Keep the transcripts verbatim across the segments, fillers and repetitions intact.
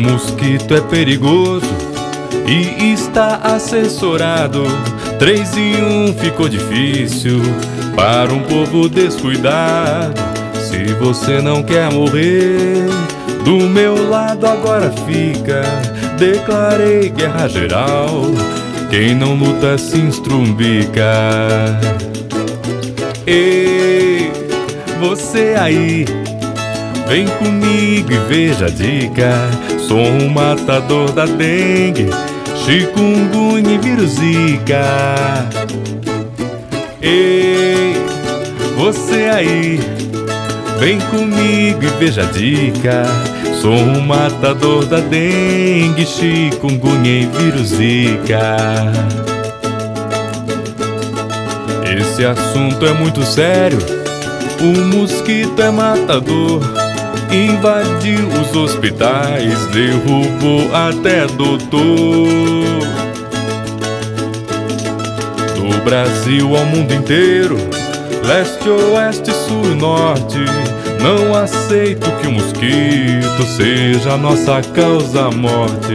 mosquito é perigoso e está assessorado. Três em um ficou difícil para um povo descuidado. Se você não quer morrer, do meu lado agora fica. Declarei guerra geral, quem não luta se estrumbica. Ei, você aí, vem comigo e veja a dica. Sou um matador da dengue, chikungunya e vírus zika. Ei, você aí, vem comigo e veja a dica. Sou um matador da dengue, chikungunya e vírus zika. Esse assunto é muito sério. O mosquito é matador, invadiu os hospitais, derrubou até doutor. Do Brasil ao mundo inteiro, leste, oeste, sul e norte, não aceito que o mosquito seja a nossa causa-morte.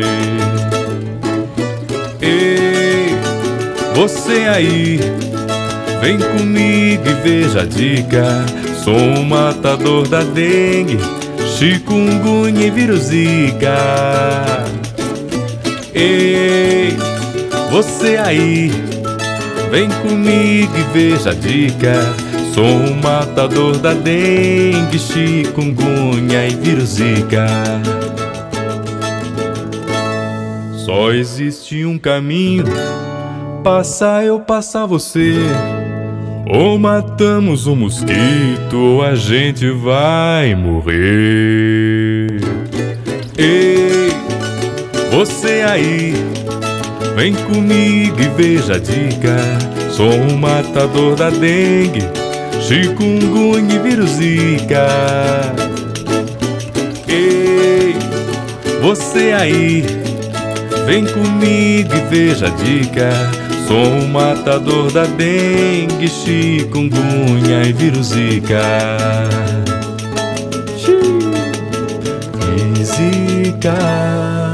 Ei, você aí, vem comigo e veja a dica. Sou um matador da dengue, chikungunya e vírus zika. Ei, você aí, vem comigo e veja a dica. Sou um matador da dengue, chikungunya e vírus zika. Só existe um caminho, passar eu, passar você. Ou matamos o mosquito, ou a gente vai morrer. Ei, você aí, vem comigo e veja a dica. Sou um matador da dengue, chikungunya e vírus zika. Ei, você aí, vem comigo e veja a dica. Sou um matador da dengue, chikungunya e vírus zika. E zika.